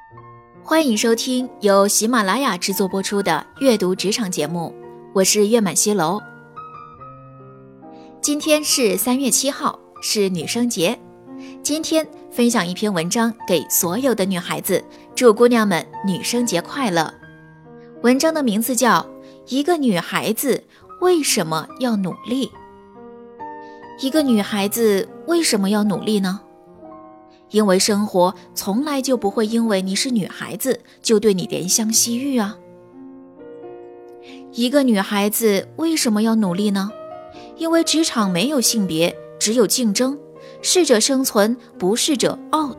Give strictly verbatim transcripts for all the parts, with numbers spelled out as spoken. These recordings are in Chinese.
欢迎收听由喜马拉雅制作播出的阅读职场节目，我是月满西楼。今天是三月七号，是女生节。今天分享一篇文章给所有的女孩子，祝姑娘们女生节快乐。文章的名字叫《一个女孩子为什么要努力》。一个女孩子为什么要努力呢？因为生活从来就不会因为你是女孩子就对你怜香惜玉啊。一个女孩子为什么要努力呢？因为职场没有性别，只有竞争，适者生存，不适者 out。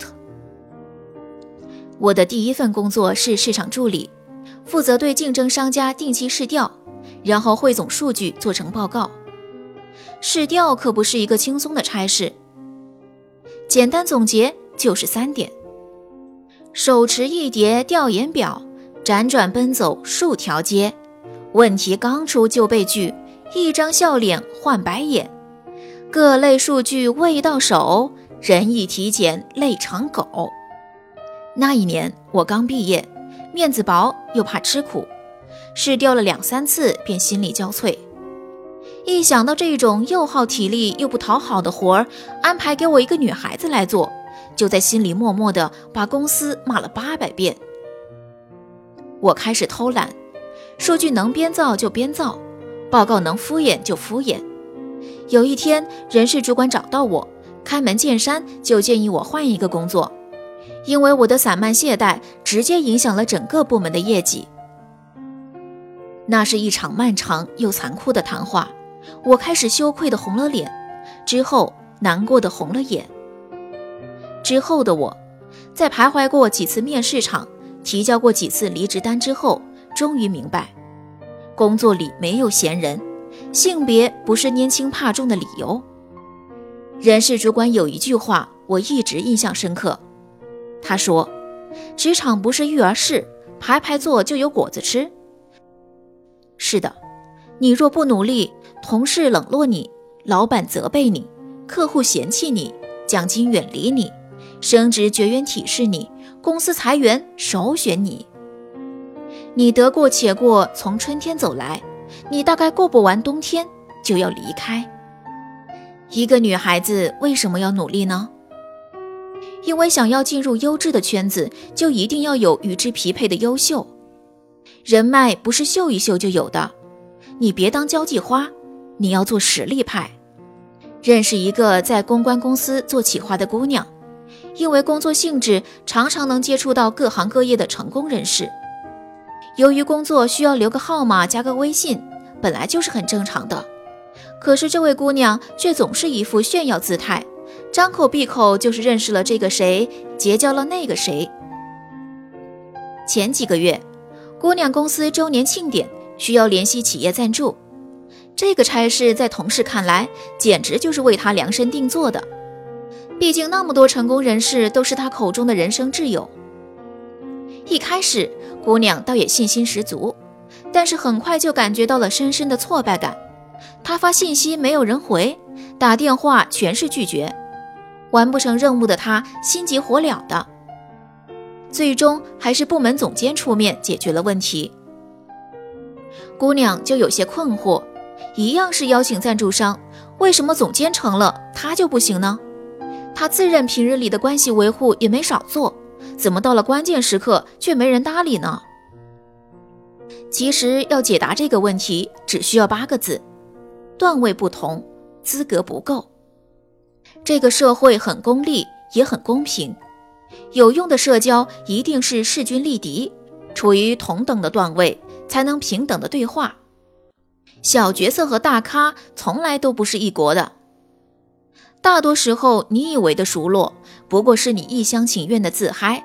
我的第一份工作是市场助理，负责对竞争商家定期试调，然后汇总数据做成报告。试调可不是一个轻松的差事，简单总结就是三点：手持一叠调研表，辗转奔走数条街，问题刚出就被拒，一张笑脸换白眼，各类数据未到手，人一体检累成狗。那一年我刚毕业，面子薄又怕吃苦，试调了两三次便心力交瘁。一想到这种又耗体力又不讨好的活儿，安排给我一个女孩子来做，就在心里默默地把公司骂了八百遍。我开始偷懒，数据能编造就编造，报告能敷衍就敷衍。有一天，人事主管找到我，开门见山就建议我换一个工作，因为我的散漫懈怠直接影响了整个部门的业绩。那是一场漫长又残酷的谈话，我开始羞愧的红了脸，之后难过的红了眼。之后的我，在徘徊过几次面试场，提交过几次离职单之后，终于明白，工作里没有闲人，性别不是拈轻怕重的理由。人事主管有一句话我一直印象深刻，他说，职场不是育儿室，排排坐就有果子吃。是的，你若不努力，同事冷落你，老板责备你，客户嫌弃你，奖金远离你，升职绝缘体是你，公司裁员首选你。你得过且过从春天走来，你大概过不完冬天就要离开。一个女孩子为什么要努力呢？因为想要进入优质的圈子，就一定要有与之匹配的优秀。人脉不是秀一秀就有的，你别当交际花，你要做实力派。认识一个在公关公司做企划的姑娘，因为工作性质常常能接触到各行各业的成功人士。由于工作需要留个号码加个微信，本来就是很正常的。可是这位姑娘却总是一副炫耀姿态，张口闭口就是认识了这个谁，结交了那个谁。前几个月，姑娘公司周年庆典需要联系企业赞助，这个差事在同事看来简直就是为她量身定做的，毕竟那么多成功人士都是她口中的人生挚友。一开始姑娘倒也信心十足，但是很快就感觉到了深深的挫败感。她发信息没有人回，打电话全是拒绝，完不成任务的她心急火燎的。最终还是部门总监出面解决了问题。姑娘就有些困惑，一样是邀请赞助商，为什么总监成了，她就不行呢？她自认平日里的关系维护也没少做，怎么到了关键时刻却没人搭理呢？其实要解答这个问题，只需要八个字：段位不同，资格不够。这个社会很功利，也很公平。有用的社交一定是势均力敌，处于同等的段位，才能平等的对话。小角色和大咖从来都不是一国的。大多时候你以为的熟络，不过是你一厢情愿的自嗨。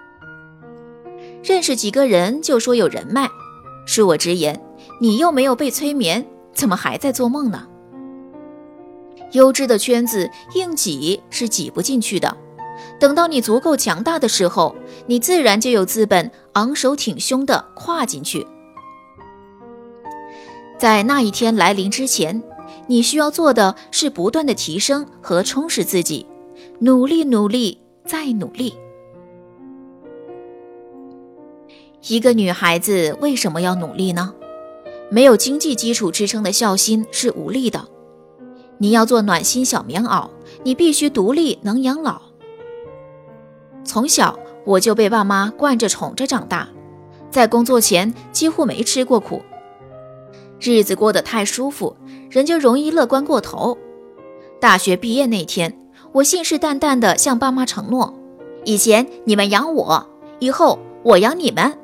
认识几个人就说有人脉，恕我直言，你又没有被催眠，怎么还在做梦呢？优质的圈子硬挤是挤不进去的，等到你足够强大的时候，你自然就有资本昂首挺胸地跨进去。在那一天来临之前，你需要做的是不断的提升和充实自己，努力努力再努力。 一个女孩子为什么要努力呢？没有经济基础支撑的孝心是无力的。你要做暖心小棉袄，你必须独立能养老。从小我就被爸妈惯着宠着长大，在工作前几乎没吃过苦，日子过得太舒服，人就容易乐观过头。大学毕业那天，我信誓旦旦地向爸妈承诺，以前你们养我，以后我养你们。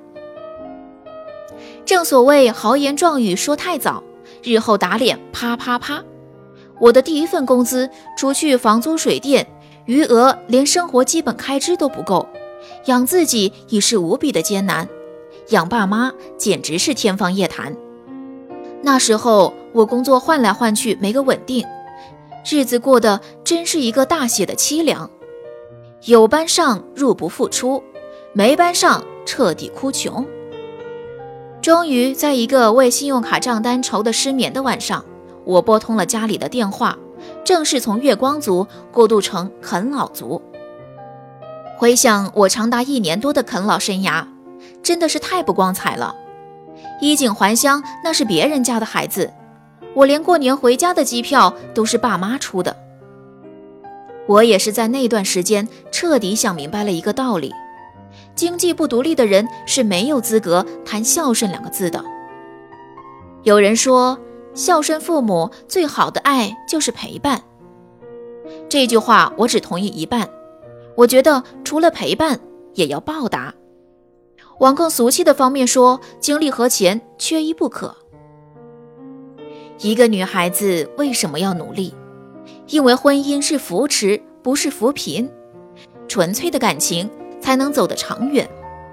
正所谓豪言壮语说太早，日后打脸啪啪啪。我的第一份工资，除去房租水电，余额连生活基本开支都不够，养自己已是无比的艰难，养爸妈简直是天方夜谭。那时候我工作换来换去没个稳定，日子过得真是一个大写的凄凉。有班上入不敷出，没班上彻底哭穷。终于在一个为信用卡账单愁得失眠的晚上，我拨通了家里的电话，正式从月光族过渡成啃老族。回想我长达一年多的啃老生涯，真的是太不光彩了。衣锦还乡那是别人家的孩子，我连过年回家的机票都是爸妈出的。我也是在那段时间彻底想明白了一个道理，经济不独立的人是没有资格谈孝顺两个字的。有人说，孝顺父母最好的爱就是陪伴。这句话我只同意一半，我觉得除了陪伴也要报答。往更俗气的方面说，精力和钱缺一不可。一个女孩子为什么要努力？因为婚姻是扶持，不是扶贫，纯粹的感情才能走得长远。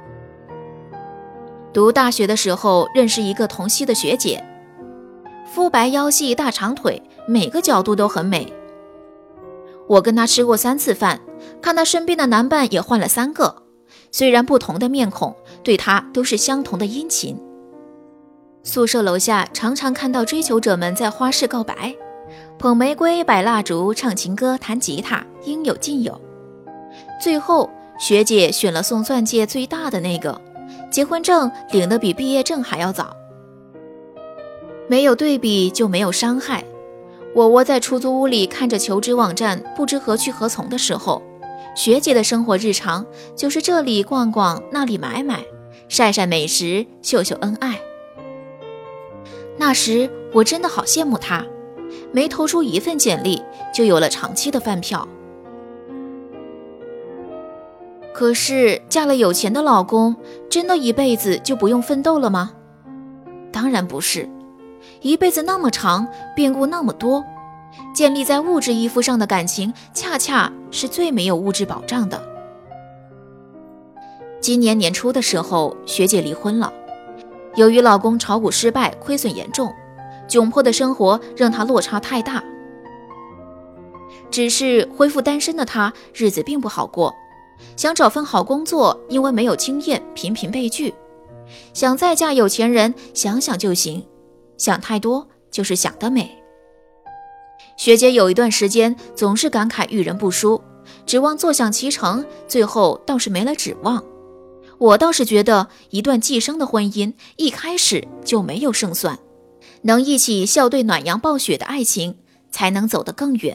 读大学的时候认识一个同系的学姐，肤白腰细大长腿，每个角度都很美。我跟她吃过三次饭，看她身边的男伴也换了三个，虽然不同的面孔，对她都是相同的殷勤。宿舍楼下常常看到追求者们在花市告白，捧玫瑰摆蜡烛唱情歌弹吉他，应有尽有。最后学姐选了送钻戒最大的那个，结婚证领得比毕业证还要早。没有对比就没有伤害。我窝在出租屋里看着求职网站不知何去何从的时候，学姐的生活日常就是这里逛逛那里买买，晒晒美食秀秀恩爱。那时我真的好羡慕她，没投出一份简历就有了长期的饭票。可是嫁了有钱的老公，真的一辈子就不用奋斗了吗？当然不是，一辈子那么长，变故那么多，建立在物质依附上的感情恰恰是最没有物质保障的。今年年初的时候，学姐离婚了，由于老公炒股失败，亏损严重，窘迫的生活让她落差太大。只是恢复单身的她日子并不好过，想找份好工作，因为没有经验频频被拒。想再嫁有钱人，想想就行，想太多就是想得美。学姐有一段时间总是感慨遇人不淑，指望坐享其成，最后倒是没了指望。我倒是觉得一段寄生的婚姻一开始就没有胜算，能一起笑对暖阳暴雪的爱情才能走得更远。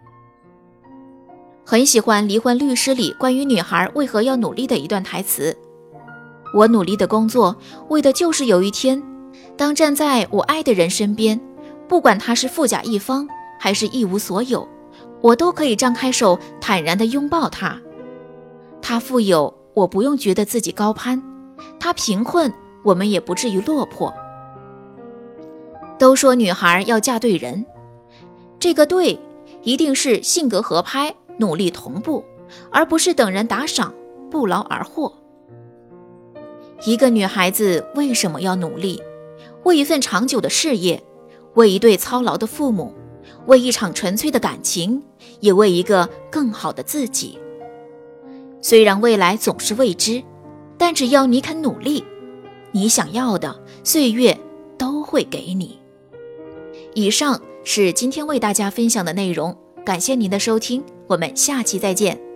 很喜欢《离婚律师》里关于女孩为何要努力的一段台词，我努力的工作，为的就是有一天，当站在我爱的人身边，不管他是富甲一方还是一无所有，我都可以张开手坦然地拥抱他。他富有，我不用觉得自己高攀；他贫困，我们也不至于落魄。都说女孩要嫁对人，这个对一定是性格合拍，努力同步，而不是等人打赏，不劳而获。一个女孩子为什么要努力？为一份长久的事业，为一对操劳的父母，为一场纯粹的感情，也为一个更好的自己。虽然未来总是未知，但只要你肯努力，你想要的岁月都会给你。以上是今天为大家分享的内容，感谢您的收听，我们下期再见。